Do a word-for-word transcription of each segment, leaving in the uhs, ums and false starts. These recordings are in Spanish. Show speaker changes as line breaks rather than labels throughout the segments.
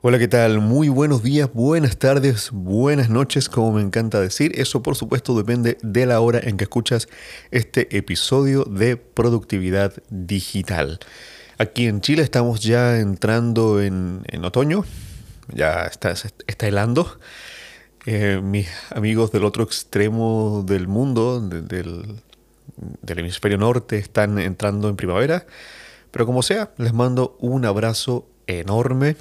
Hola, ¿qué tal? Muy buenos días, buenas tardes, buenas noches, como me encanta decir. Eso, por supuesto, depende de la hora en que escuchas este episodio de Productividad Digital. Aquí en Chile estamos ya entrando en, en otoño, ya está, está helando. Eh, mis amigos del otro extremo del mundo, de- del, del hemisferio norte, están entrando en primavera. Pero como sea, les mando un abrazo enorme.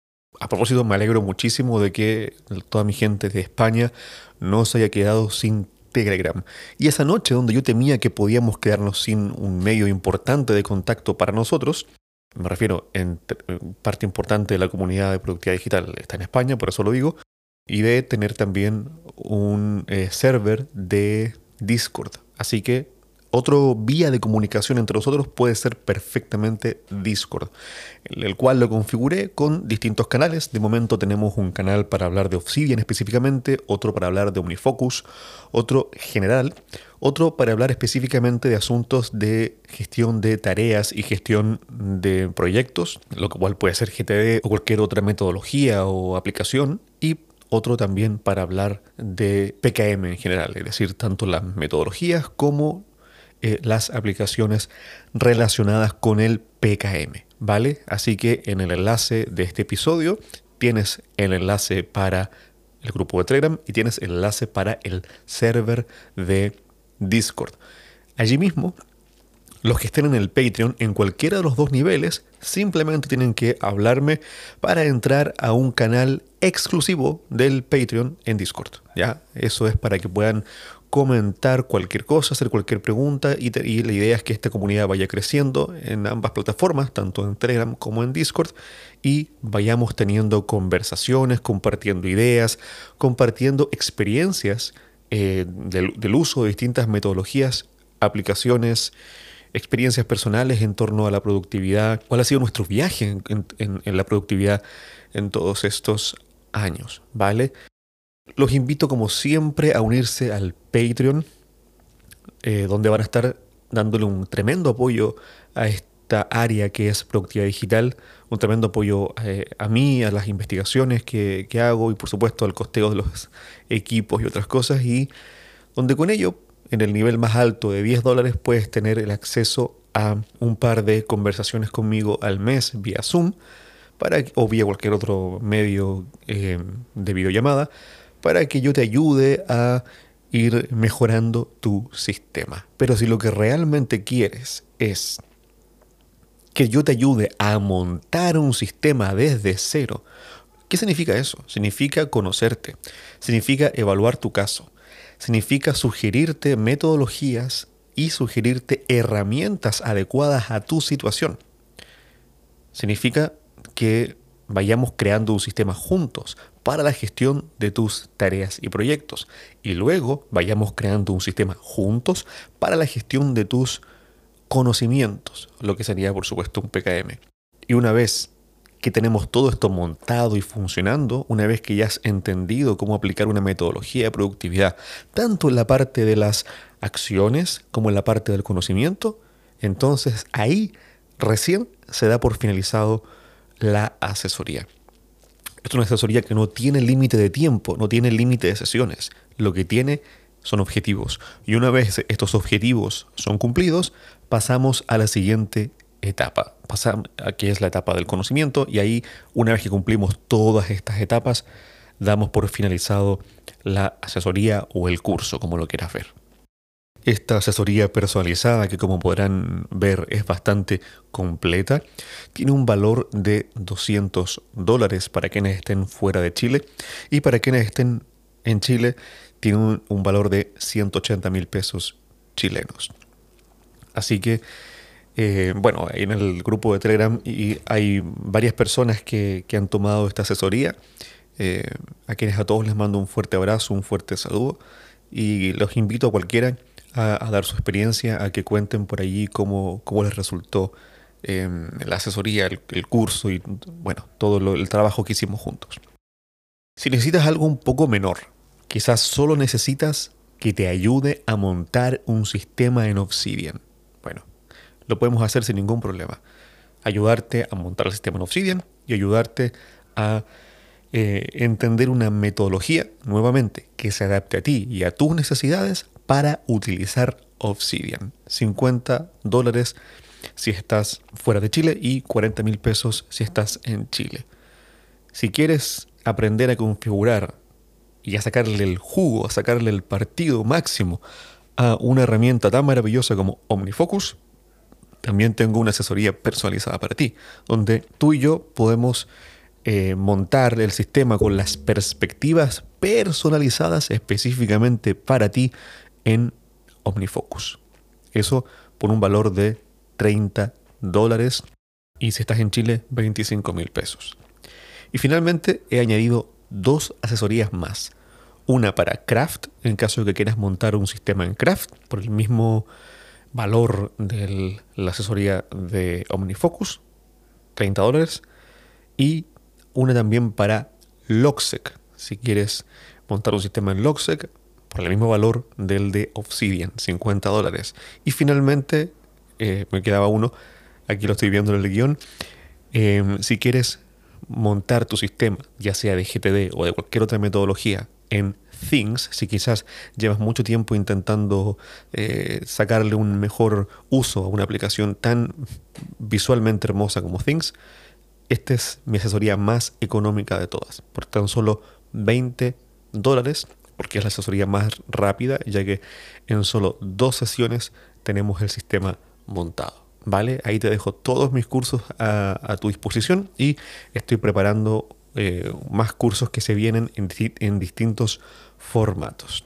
A propósito, me alegro muchísimo de que toda mi gente de España no se haya quedado sin Telegram. Y esa noche donde yo temía que podíamos quedarnos sin un medio importante de contacto para nosotros, me refiero en en parte importante de la comunidad de productividad digital está en España, por eso lo digo, y de tener también un eh, server de Discord. Así que otro vía de comunicación entre nosotros puede ser perfectamente Discord, el el cual lo configuré con distintos canales. De momento tenemos un canal para hablar de Obsidian específicamente, otro para hablar de OmniFocus, otro general, otro para hablar específicamente de asuntos de gestión de tareas y gestión de proyectos, lo cual puede ser G T D o cualquier otra metodología o aplicación, y otro también para hablar de P K M en general, es decir, tanto las metodologías como eh, las aplicaciones relacionadas con el P K M, ¿vale? Así que en el enlace de este episodio tienes el enlace para el grupo de Telegram y tienes el enlace para el server de Discord. Allí mismo, los que estén en el Patreon, en cualquiera de los dos niveles, simplemente tienen que hablarme para entrar a un canal exclusivo del Patreon en Discord. ¿Ya? Eso es para que puedan comentar cualquier cosa, hacer cualquier pregunta y, te- y la idea es que esta comunidad vaya creciendo en ambas plataformas, tanto en Telegram como en Discord, y vayamos teniendo conversaciones, compartiendo ideas, compartiendo experiencias eh, del, del uso de distintas metodologías, aplicaciones, experiencias personales en torno a la productividad, cuál ha sido nuestro viaje en, en- en la productividad en todos estos años, ¿vale? Los invito como siempre a unirse al Patreon, eh, donde van a estar dándole un tremendo apoyo a esta área que es productividad digital, un tremendo apoyo eh, a mí, a las investigaciones que, que hago y por supuesto al costeo de los equipos y otras cosas, y donde con ello, en el nivel más alto de diez dólares, puedes tener el acceso a un par de conversaciones conmigo al mes vía Zoom para, o vía cualquier otro medio eh, de videollamada para que yo te ayude a ir mejorando tu sistema. Pero si lo que realmente quieres es que yo te ayude a montar un sistema desde cero, ¿qué significa eso? Significa conocerte, significa evaluar tu caso, significa sugerirte metodologías y sugerirte herramientas adecuadas a tu situación. Significa que vayamos creando un sistema juntos para la gestión de tus tareas y proyectos. Y luego vayamos creando un sistema juntos para la gestión de tus conocimientos, lo que sería por supuesto un P K M. Y una vez que tenemos todo esto montado y funcionando, una vez que ya has entendido cómo aplicar una metodología de productividad, tanto en la parte de las acciones como en la parte del conocimiento, entonces ahí recién se da por finalizado la asesoría. Es una asesoría que no tiene límite de tiempo, no tiene límite de sesiones. Lo que tiene son objetivos. Y una vez estos objetivos son cumplidos, pasamos a la siguiente etapa. Pasamos, que es la etapa del conocimiento, y ahí, una vez que cumplimos todas estas etapas, damos por finalizado la asesoría o el curso, como lo quieras ver. Esta asesoría personalizada, que como podrán ver es bastante completa, tiene un valor de doscientos dólares para quienes estén fuera de Chile, y para quienes estén en Chile tiene un, un valor de ciento ochenta mil pesos chilenos. Así que, eh, bueno, en el grupo de Telegram y hay varias personas que, que han tomado esta asesoría, eh, a quienes a todos les mando un fuerte abrazo, un fuerte saludo, y los invito a cualquiera a, a dar su experiencia, a que cuenten por allí cómo, cómo les resultó eh, la asesoría, el, el curso y bueno, todo lo- el trabajo que hicimos juntos. Si necesitas algo un poco menor, quizás solo necesitas que te ayude a montar un sistema en Obsidian. Bueno, lo podemos hacer sin ningún problema. Ayudarte a montar el sistema en Obsidian y ayudarte a eh, entender una metodología, nuevamente, que se adapte a ti y a tus necesidades para utilizar Obsidian. cincuenta dólares si estás fuera de Chile y cuarenta mil pesos si estás en Chile. Si quieres aprender a configurar y a sacarle el jugo, a sacarle el partido máximo a una herramienta tan maravillosa como OmniFocus, también tengo una asesoría personalizada para ti, donde tú y yo podemos eh, montar el sistema con las perspectivas personalizadas específicamente para ti en OmniFocus. Eso por un valor de treinta dólares y si estás en Chile, veinticinco mil pesos. Y finalmente he añadido dos asesorías más. Una para Craft, en caso de que quieras montar un sistema en Craft, por el mismo valor de la asesoría de OmniFocus, treinta dólares. Y una también para Logseq, si quieres montar un sistema en Logseq, por el mismo valor del de Obsidian, cincuenta dólares. Y finalmente, eh, me quedaba uno, aquí lo estoy viendo en el guión, eh, si quieres montar tu sistema, ya sea de G T D o de cualquier otra metodología, en Things, si quizás llevas mucho tiempo intentando eh, sacarle un mejor uso a una aplicación tan visualmente hermosa como Things, esta es mi asesoría más económica de todas, por tan solo veinte dólares, porque es la asesoría más rápida, ya que en solo dos sesiones tenemos el sistema montado. ¿Vale? Ahí te dejo todos mis cursos a, a tu disposición y estoy preparando eh, más cursos que se vienen en, en distintos formatos.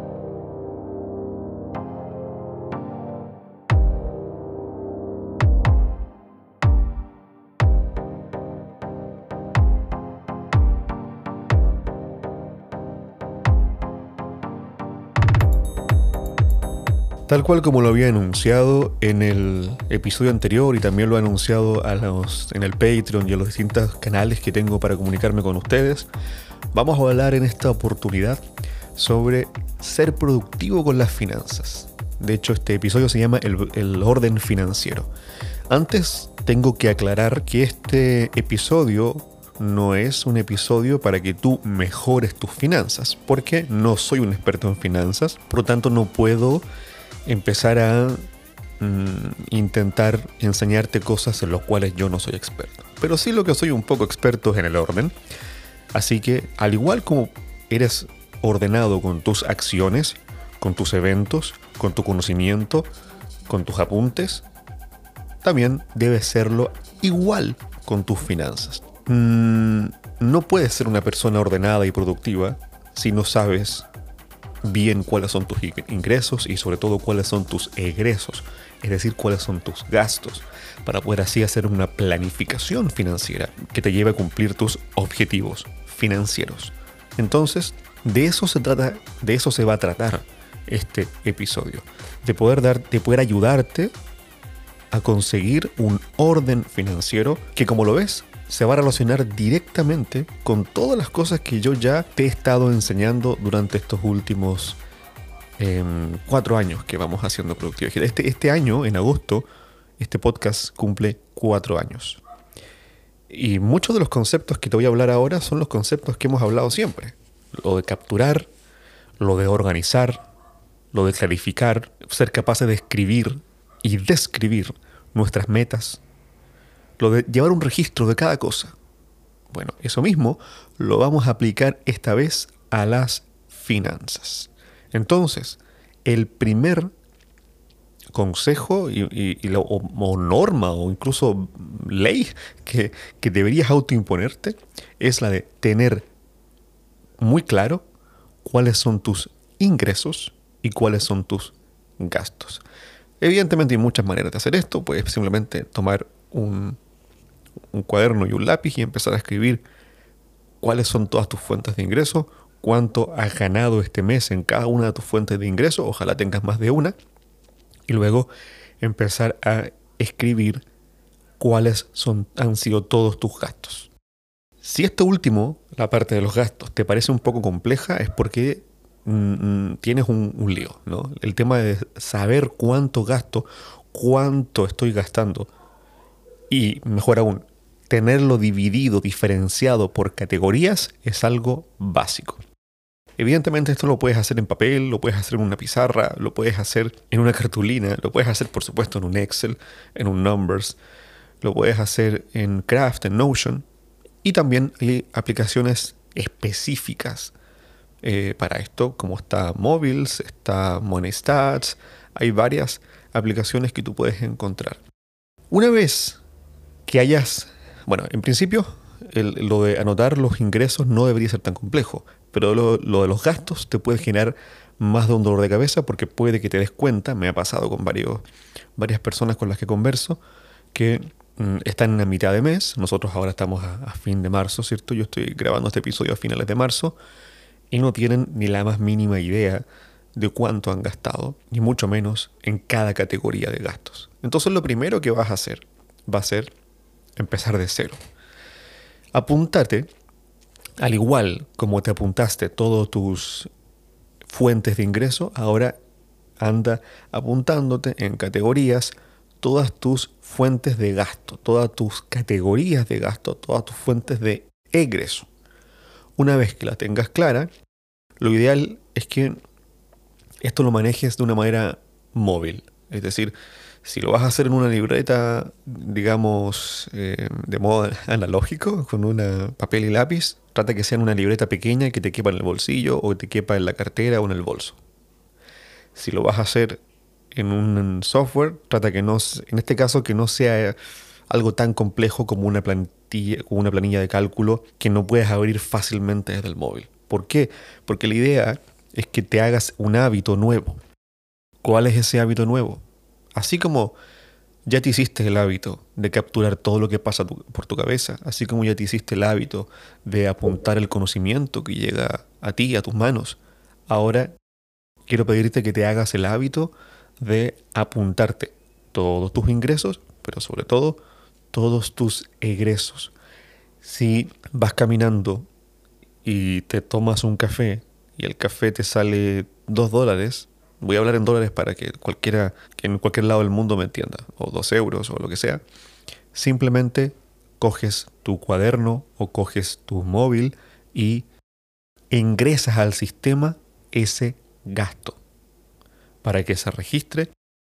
Tal cual como lo había anunciado en el episodio anterior y también lo he anunciado a los, en el Patreon y en los distintos canales que tengo para comunicarme con ustedes, vamos a hablar en esta oportunidad sobre ser productivo con las finanzas. De hecho, este episodio se llama el, el orden financiero. Antes tengo que aclarar que este episodio no es un episodio para que tú mejores tus finanzas, porque no soy un experto en finanzas, por lo tanto no puedo empezar a mm, intentar enseñarte cosas en las cuales yo no soy experto. Pero sí lo que soy un poco experto es en el orden. Así que, al igual como eres ordenado con tus acciones, con tus eventos, con tu conocimiento, con tus apuntes, también debes serlo igual con tus finanzas. Mm, no puedes ser una persona ordenada y productiva si no sabes bien cuáles son tus ingresos y sobre todo cuáles son tus egresos, es decir, cuáles son tus gastos, para poder así hacer una planificación financiera que te lleve a cumplir tus objetivos financieros. Entonces, de eso se trata, de eso se va a tratar este episodio, de poder dar, de poder ayudarte a conseguir un orden financiero que, como lo ves, se va a relacionar directamente con todas las cosas que yo ya te he estado enseñando durante estos últimos eh, cuatro años que vamos haciendo productividad. Este, este año, en agosto, este podcast cumple cuatro años. Y muchos de los conceptos que te voy a hablar ahora son los conceptos que hemos hablado siempre. Lo de capturar, lo de organizar, lo de clarificar, ser capaces de escribir y describir nuestras metas, lo de llevar un registro de cada cosa. Bueno, eso mismo lo vamos a aplicar esta vez a las finanzas. Entonces, el primer consejo y, y, y lo, o, o norma o incluso ley que, que deberías autoimponerte es la de tener muy claro cuáles son tus ingresos y cuáles son tus gastos. Evidentemente hay muchas maneras de hacer esto. Puedes simplemente tomar un un cuaderno y un lápiz y empezar a escribir cuáles son todas tus fuentes de ingreso, cuánto has ganado este mes en cada una de tus fuentes de ingreso, ojalá tengas más de una, y luego empezar a escribir cuáles son, han sido todos tus gastos. Si esto último, la parte de los gastos, te parece un poco compleja, es porque mm, tienes un, un lío, ¿no? El tema de saber cuánto gasto, cuánto estoy gastando, y mejor aún, tenerlo dividido, diferenciado por categorías es algo básico. Evidentemente esto lo puedes hacer en papel, lo puedes hacer en una pizarra, lo puedes hacer en una cartulina, lo puedes hacer por supuesto en un Excel, en un Numbers, lo puedes hacer en Craft, en Notion, y también hay aplicaciones específicas eh, para esto, como está Mobiles, está MoneyStats, hay varias aplicaciones que tú puedes encontrar. Una vez que hayas, bueno, en principio el, lo de anotar los ingresos no debería ser tan complejo, pero lo, lo de los gastos te puede generar más de un dolor de cabeza porque puede que te des cuenta, me ha pasado con varios, varias personas con las que converso, que mm, están en la mitad de mes, nosotros ahora estamos a, a fin de marzo, ¿cierto? Yo estoy grabando este episodio a finales de marzo y no tienen ni la más mínima idea de cuánto han gastado, ni mucho menos en cada categoría de gastos. Entonces lo primero que vas a hacer va a ser empezar de cero. Apúntate, al igual como te apuntaste todas tus fuentes de ingreso, ahora anda apuntándote en categorías todas tus fuentes de gasto, todas tus categorías de gasto, todas tus fuentes de egreso. Una vez que la tengas clara, lo ideal es que esto lo manejes de una manera móvil. Es decir, si lo vas a hacer en una libreta, digamos, eh, de modo analógico, con un papel y lápiz, trata que sea en una libreta pequeña que te quepa en el bolsillo o que te quepa en la cartera o en el bolso. Si lo vas a hacer en un software, trata que no, en este caso, que no sea algo tan complejo como una plantilla, como una planilla de cálculo que no puedes abrir fácilmente desde el móvil. ¿Por qué? Porque la idea es que te hagas un hábito nuevo. ¿Cuál es ese hábito nuevo? Así como ya te hiciste el hábito de capturar todo lo que pasa tu, por tu cabeza, así como ya te hiciste el hábito de apuntar el conocimiento que llega a ti, a tus manos, ahora quiero pedirte que te hagas el hábito de apuntarte todos tus ingresos, pero sobre todo todos tus egresos. Si vas caminando y te tomas un café y el café te sale dos dólares, voy a hablar en dólares para que cualquiera, que en cualquier lado del mundo me entienda, o dos euros o lo que sea, simplemente coges tu cuaderno o coges tu móvil y ingresas al sistema ese gasto para que se registre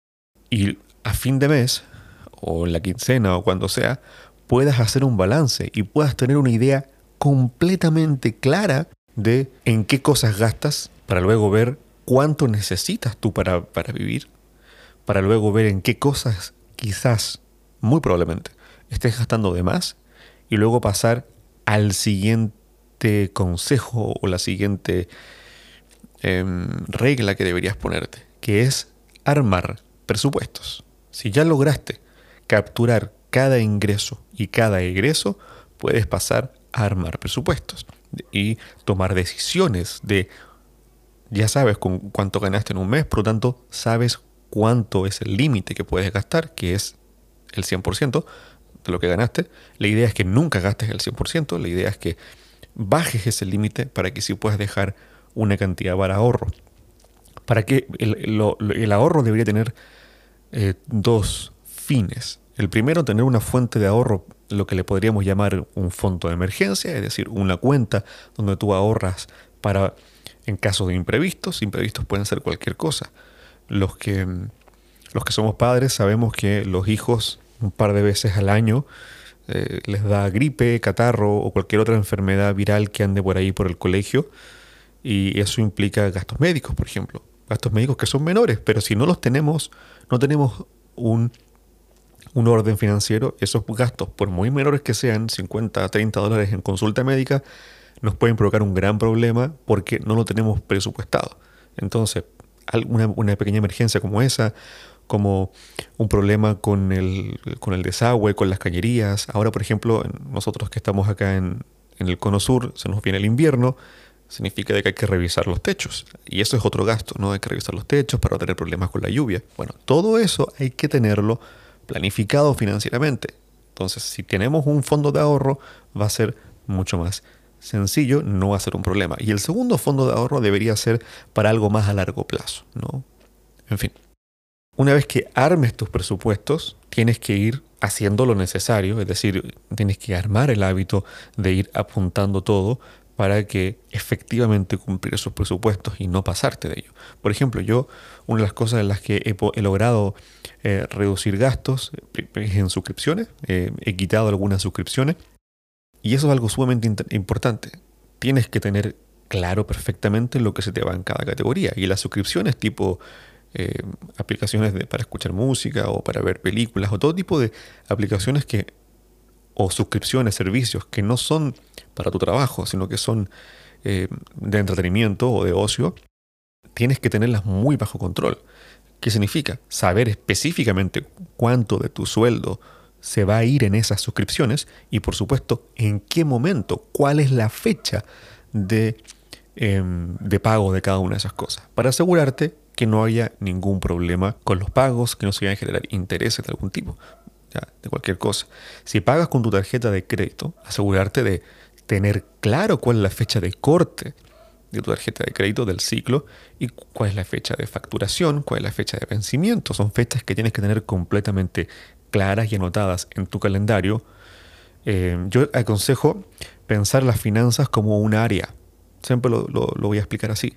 y a fin de mes o en la quincena o cuando sea puedas hacer un balance y puedas tener una idea completamente clara de en qué cosas gastas para luego ver cuánto necesitas tú para, para vivir, para luego ver en qué cosas quizás, muy probablemente, estés gastando de más y luego pasar al siguiente consejo o la siguiente eh, regla que deberías ponerte, que es armar presupuestos. Si ya lograste capturar cada ingreso y cada egreso, puedes pasar a armar presupuestos y tomar decisiones de, ya sabes con cuánto ganaste en un mes, por lo tanto sabes cuánto es el límite que puedes gastar, que es el cien por ciento de lo que ganaste. La idea es que nunca gastes el cien por ciento, la idea es que bajes ese límite para que sí puedas dejar una cantidad para ahorro. Para que el, lo, el ahorro debería tener eh, dos fines. El primero, tener una fuente de ahorro, lo que le podríamos llamar un fondo de emergencia, es decir, una cuenta donde tú ahorras para, en caso de imprevistos. Imprevistos pueden ser cualquier cosa. Los que, los que somos padres sabemos que los hijos un par de veces al año eh, les da gripe, catarro o cualquier otra enfermedad viral que ande por ahí por el colegio, y eso implica gastos médicos, por ejemplo. Gastos médicos que son menores, pero si no los tenemos, no tenemos un, un orden financiero, esos gastos, por muy menores que sean, cincuenta, treinta dólares en consulta médica, nos pueden provocar un gran problema porque no lo tenemos presupuestado. Entonces, una, una pequeña emergencia como esa, como un problema con el, con el desagüe, con las cañerías. Ahora, por ejemplo, nosotros que estamos acá en, en el Cono Sur, se nos viene el invierno, significa de que hay que revisar los techos. Y eso es otro gasto, ¿no? Hay que revisar los techos para no tener problemas con la lluvia. Bueno, todo eso hay que tenerlo planificado financieramente. Entonces, si tenemos un fondo de ahorro, va a ser mucho más sencillo, no va a ser un problema. Y el segundo fondo de ahorro debería ser para algo más a largo plazo, ¿no? En fin. Una vez que armes tus presupuestos, tienes que ir haciendo lo necesario, es decir, tienes que armar el hábito de ir apuntando todo para que efectivamente cumplir esos presupuestos y no pasarte de ello. Por ejemplo, yo, una de las cosas en las que he, he logrado eh, reducir gastos es en suscripciones, eh, he quitado algunas suscripciones y eso es algo sumamente importante. Tienes que tener claro perfectamente lo que se te va en cada categoría y las suscripciones tipo eh, aplicaciones de, para escuchar música o para ver películas o todo tipo de aplicaciones que o suscripciones, servicios que no son para tu trabajo, sino que son eh, de entretenimiento o de ocio, tienes que tenerlas muy bajo control. ¿Qué significa? Saber específicamente cuánto de tu sueldo se va a ir en esas suscripciones y, por supuesto, en qué momento, cuál es la fecha de, eh, de pago de cada una de esas cosas, para asegurarte que no haya ningún problema con los pagos, que no se vayan a generar intereses de algún tipo. De cualquier cosa. Si pagas con tu tarjeta de crédito, asegurarte de tener claro cuál es la fecha de corte de tu tarjeta de crédito del ciclo y cuál es la fecha de facturación, cuál es la fecha de vencimiento. Son fechas que tienes que tener completamente claras y anotadas en tu calendario. Eh, yo aconsejo pensar las finanzas como un área. Siempre lo, lo, lo voy a explicar así.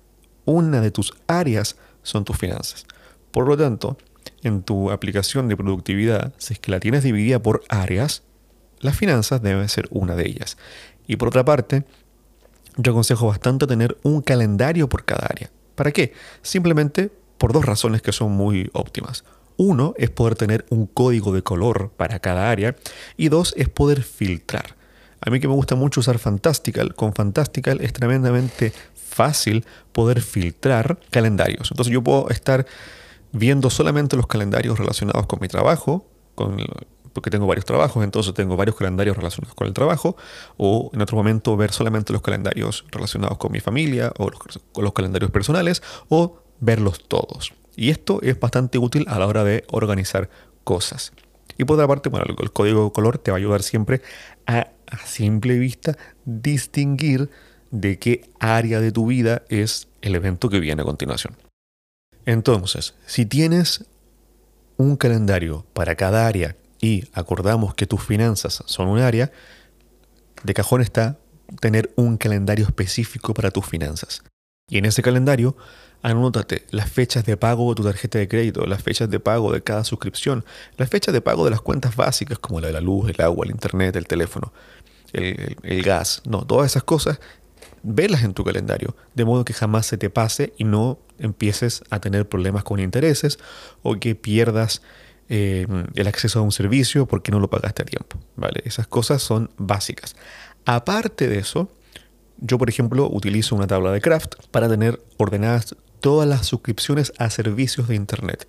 Una de tus áreas son tus finanzas. Por lo tanto, en tu aplicación de productividad, si es que la tienes dividida por áreas, las finanzas deben ser una de ellas. Y por otra parte, yo aconsejo bastante tener un calendario por cada área. ¿Para qué? Simplemente por dos razones que son muy óptimas. Uno es poder tener un código de color para cada área y dos es poder filtrar. A mí que me gusta mucho usar Fantastical, con Fantastical es tremendamente fácil poder filtrar calendarios. Entonces yo puedo estar viendo solamente los calendarios relacionados con mi trabajo, con, porque tengo varios trabajos, entonces tengo varios calendarios relacionados con el trabajo, o en otro momento ver solamente los calendarios relacionados con mi familia, o los, con los calendarios personales, o verlos todos. Y esto es bastante útil a la hora de organizar cosas. Y por otra parte, bueno, el código de color te va a ayudar siempre a, a simple vista, distinguir de qué área de tu vida es el evento que viene a continuación. Entonces, si tienes un calendario para cada área y acordamos que tus finanzas son un área, de cajón está tener un calendario específico para tus finanzas. Y en ese calendario, anótate las fechas de pago de tu tarjeta de crédito, las fechas de pago de cada suscripción, las fechas de pago de las cuentas básicas como la de la luz, el agua, el internet, el teléfono, el, el, el gas. No, todas esas cosas, velas en tu calendario, de modo que jamás se te pase y no empieces a tener problemas con intereses o que pierdas eh, el acceso a un servicio porque no lo pagaste a tiempo, ¿vale? Esas cosas son básicas. Aparte de eso, yo, por ejemplo, utilizo una tabla de Craft para tener ordenadas todas las suscripciones a servicios de Internet.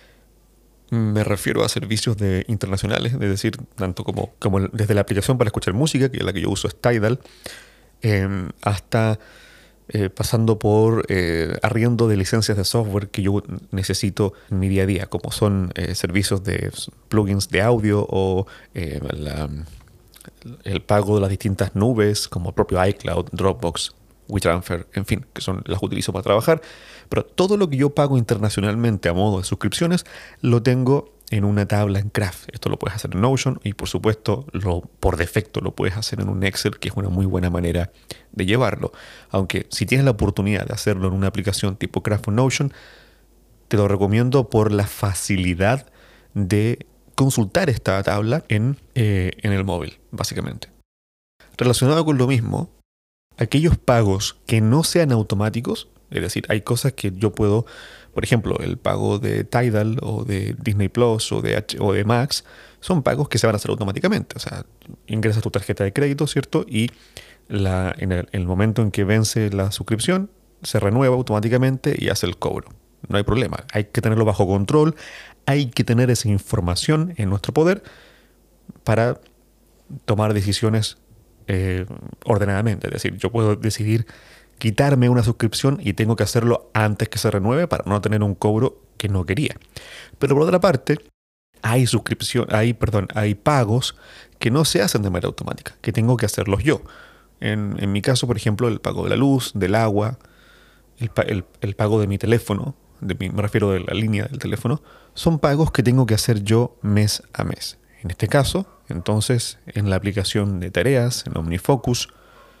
Me refiero a servicios de internacionales, es decir, tanto como, como desde la aplicación para escuchar música, que es la que yo uso, es Tidal, eh, hasta eh, pasando por eh, arriendo de licencias de software que yo necesito en mi día a día, como son eh, servicios de plugins de audio o eh, la... el pago de las distintas nubes, como el propio iCloud, Dropbox, WeTransfer, en fin, que son las utilizo para trabajar. Pero todo lo que yo pago internacionalmente a modo de suscripciones, lo tengo en una tabla en Craft. Esto lo puedes hacer en Notion y, por supuesto, lo, por defecto lo puedes hacer en un Excel, que es una muy buena manera de llevarlo. Aunque si tienes la oportunidad de hacerlo en una aplicación tipo Craft o Notion, te lo recomiendo por la facilidad de consultar esta tabla en, eh, en el móvil, básicamente. Relacionado con lo mismo, aquellos pagos que no sean automáticos, es decir, hay cosas que yo puedo, por ejemplo, el pago de Tidal o de Disney Plus o de, H, o de Max, son pagos que se van a hacer automáticamente. O sea, ingresas tu tarjeta de crédito, ¿cierto? Y la, en, el, en el momento en que vence la suscripción, se renueva automáticamente y hace el cobro. No hay problema. Hay que tenerlo bajo control. Hay que tener esa información en nuestro poder para tomar decisiones eh, ordenadamente. Es decir, yo puedo decidir quitarme una suscripción y tengo que hacerlo antes que se renueve para no tener un cobro que no quería. Pero por otra parte, hay suscripción, hay, perdón, hay pagos que no se hacen de manera automática, que tengo que hacerlos yo. En, en mi caso, por ejemplo, el pago de la luz, del agua, el, el, el pago de mi teléfono, de mi, me refiero de la línea del teléfono, son pagos que tengo que hacer yo mes a mes. En este caso, entonces, en la aplicación de tareas, en OmniFocus,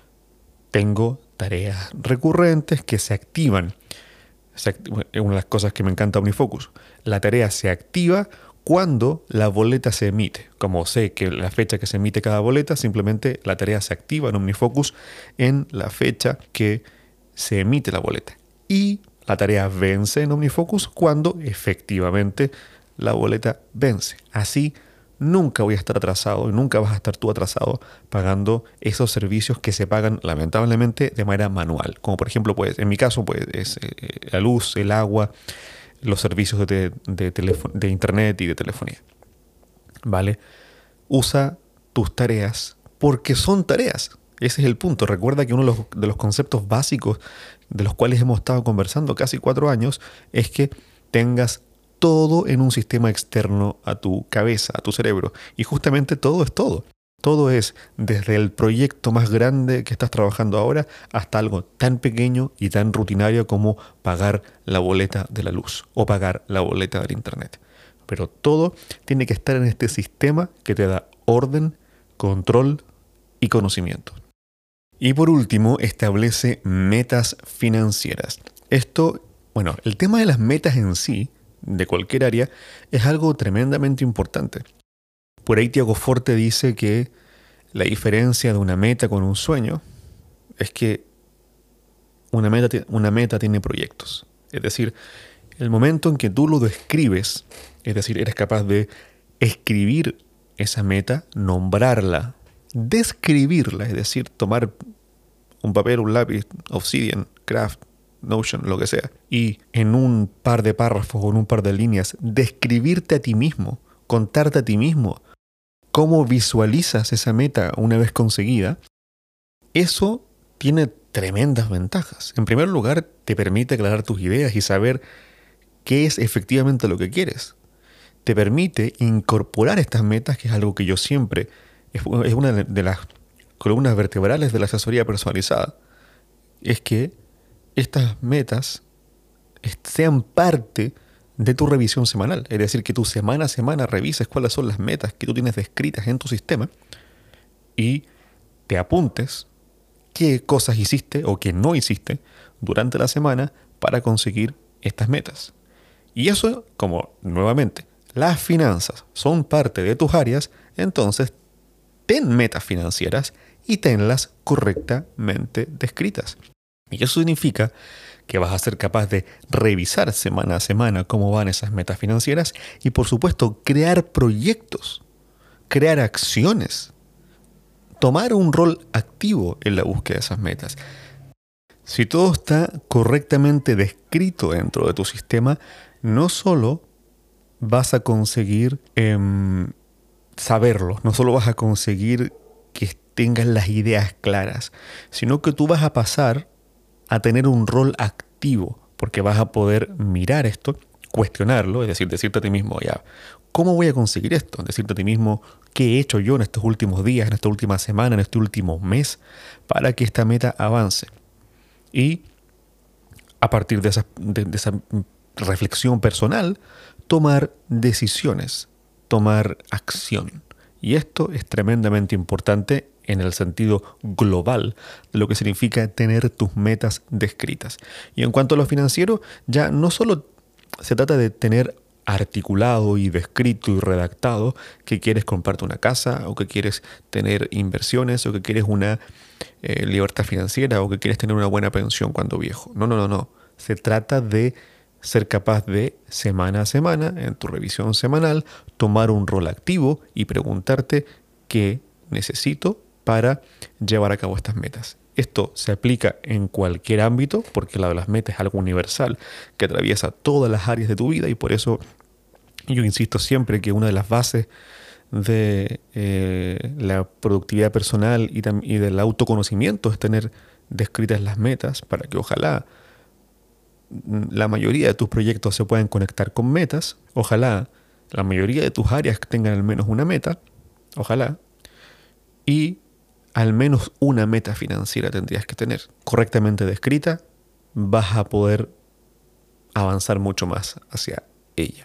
tengo tareas recurrentes que se activan. Es una de las cosas que me encanta OmniFocus. La tarea se activa cuando la boleta se emite. Como sé que la fecha que se emite cada boleta, simplemente la tarea se activa en OmniFocus en la fecha que se emite la boleta. Y la tarea vence en OmniFocus cuando efectivamente la boleta vence. Así nunca voy a estar atrasado y nunca vas a estar tú atrasado pagando esos servicios que se pagan lamentablemente de manera manual. Como por ejemplo, pues, en mi caso, pues, es eh, la luz, el agua, los servicios de, de, teléfono, de internet y de telefonía. ¿Vale? Usa tus tareas porque son tareas. Ese es el punto. Recuerda que uno de los, de los conceptos básicos de los cuales hemos estado conversando casi cuatro años es que tengas todo en un sistema externo a tu cabeza, a tu cerebro. Y justamente todo es todo. Todo es desde el proyecto más grande que estás trabajando ahora hasta algo tan pequeño y tan rutinario como pagar la boleta de la luz o pagar la boleta del internet. Pero todo tiene que estar en este sistema que te da orden, control y conocimiento. Y por último, establece metas financieras. Esto, bueno, el tema de las metas en sí, de cualquier área, es algo tremendamente importante. Por ahí Tiago Forte dice que la diferencia de una meta con un sueño es que una meta, una meta tiene proyectos. Es decir, el momento en que tú lo describes, es decir, eres capaz de escribir esa meta, nombrarla, describirla, es decir, tomar un papel, un lápiz, Obsidian, Craft, Notion, lo que sea, y en un par de párrafos o en un par de líneas, describirte a ti mismo, contarte a ti mismo cómo visualizas esa meta una vez conseguida, eso tiene tremendas ventajas. En primer lugar, te permite aclarar tus ideas y saber qué es efectivamente lo que quieres. Te permite incorporar estas metas, que es algo que yo siempre, es una de las columnas vertebrales de la asesoría personalizada, es que estas metas sean parte de tu revisión semanal. Es decir, que tú semana a semana revises cuáles son las metas que tú tienes descritas en tu sistema y te apuntes qué cosas hiciste o qué no hiciste durante la semana para conseguir estas metas. Y eso, como nuevamente, las finanzas son parte de tus áreas, entonces ten metas financieras y tenlas correctamente descritas. Y eso significa que vas a ser capaz de revisar semana a semana cómo van esas metas financieras y, por supuesto, crear proyectos, crear acciones, tomar un rol activo en la búsqueda de esas metas. Si todo está correctamente descrito dentro de tu sistema, no solo vas a conseguir eh, saberlo, no solo vas a conseguir que tengas las ideas claras, sino que tú vas a pasar a tener un rol activo, porque vas a poder mirar esto, cuestionarlo, es decir, decirte a ti mismo, ya, ¿cómo voy a conseguir esto? Decirte a ti mismo, ¿qué he hecho yo en estos últimos días, en esta última semana, en este último mes, para que esta meta avance? Y a partir de esa, de, de esa reflexión personal, tomar decisiones, tomar acción. Y esto es tremendamente importante en el sentido global de lo que significa tener tus metas descritas. Y en cuanto a lo financiero, ya no solo se trata de tener articulado y descrito y redactado que quieres comprarte una casa o que quieres tener inversiones o que quieres una eh, libertad financiera o que quieres tener una buena pensión cuando viejo. No, no, no, no. Se trata de ser capaz de, semana a semana, en tu revisión semanal, tomar un rol activo y preguntarte qué necesito para llevar a cabo estas metas. Esto se aplica en cualquier ámbito, porque la de las metas es algo universal que atraviesa todas las áreas de tu vida y por eso yo insisto siempre que una de las bases de eh, la productividad personal y, tam- y del autoconocimiento es tener descritas las metas para que ojalá la mayoría de tus proyectos se puedan conectar con metas, ojalá la mayoría de tus áreas tengan al menos una meta, ojalá, y al menos una meta financiera tendrías que tener correctamente descrita, vas a poder avanzar mucho más hacia ella.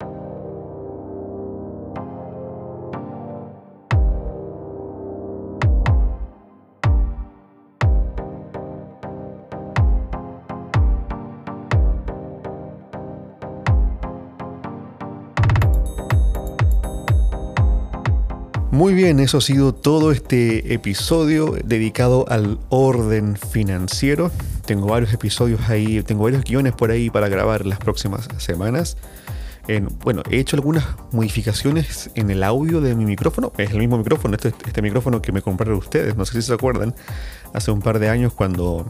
Muy bien, eso ha sido todo este episodio dedicado al orden financiero. Tengo varios episodios ahí, tengo varios guiones por ahí para grabar las próximas semanas. En, bueno, he hecho algunas modificaciones en el audio de mi micrófono. Es el mismo micrófono, este, este micrófono que me compraron ustedes, no sé si se acuerdan. Hace un par de años cuando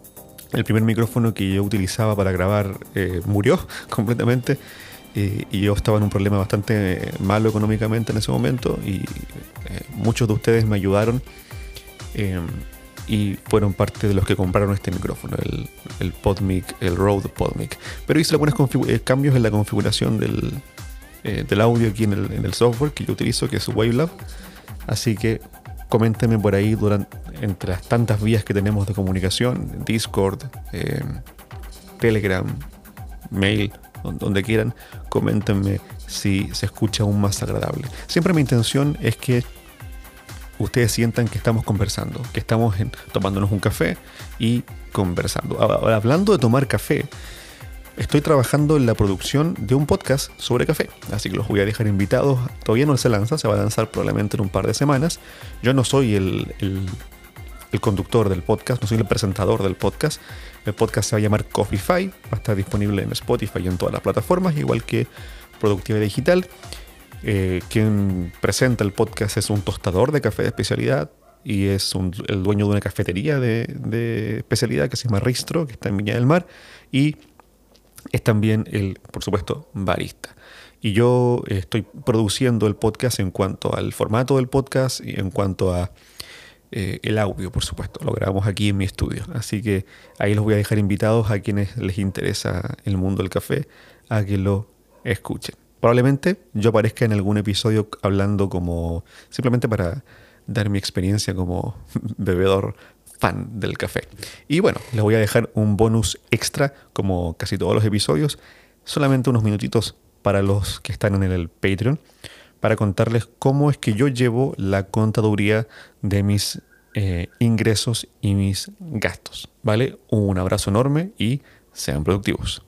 el primer micrófono que yo utilizaba para grabar eh, murió completamente. Eh, y yo estaba en un problema bastante malo económicamente en ese momento y eh, muchos de ustedes me ayudaron eh, y fueron parte de los que compraron este micrófono, el, el PodMic, el Rode PodMic. Pero hice algunos eh, cambios en la configuración del, eh, del audio aquí en el, en el software que yo utilizo, que es Wavelab. Así que coméntenme por ahí durante, entre las tantas vías que tenemos de comunicación, Discord, eh, Telegram, mail, donde quieran, coméntenme si se escucha aún más agradable. Siempre mi intención es que ustedes sientan que estamos conversando, que estamos en, tomándonos un café y conversando. Ahora, hablando de tomar café, estoy trabajando en la producción de un podcast sobre café, así que los voy a dejar invitados. Todavía no se lanza, se va a lanzar probablemente en un par de semanas. Yo no soy el, el, el conductor del podcast, no soy el presentador del podcast. El podcast se va a llamar Coffeefy, va a estar disponible en Spotify y en todas las plataformas, igual que Productividad Digital. Eh, quien presenta el podcast es un tostador de café de especialidad y es un, el dueño de una cafetería de, de especialidad que se llama Ristro, que está en Viña del Mar, y es también el, por supuesto, barista. Y yo eh, estoy produciendo el podcast en cuanto al formato del podcast y en cuanto a Eh, el audio, por supuesto, lo grabamos aquí en mi estudio, así que ahí los voy a dejar invitados a quienes les interesa el mundo del café a que lo escuchen. Probablemente yo aparezca en algún episodio hablando como simplemente para dar mi experiencia como bebedor fan del café. Y bueno, les voy a dejar un bonus extra como casi todos los episodios, solamente unos minutitos para los que están en el Patreon, para contarles cómo es que yo llevo la contaduría de mis eh, ingresos y mis gastos, ¿vale? Un abrazo enorme y sean productivos.